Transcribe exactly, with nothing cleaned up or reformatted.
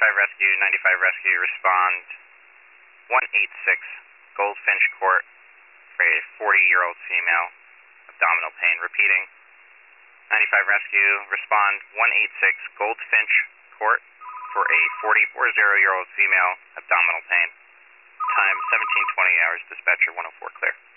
ninety-five Rescue, ninety-five Rescue, respond one eight six Goldfinch Court for a forty-year-old female, abdominal pain. Repeating, ninety-five Rescue, respond one eight six Goldfinch Court for a forty-year-old female, abdominal pain. Time seventeen twenty hours, dispatcher one oh four, clear.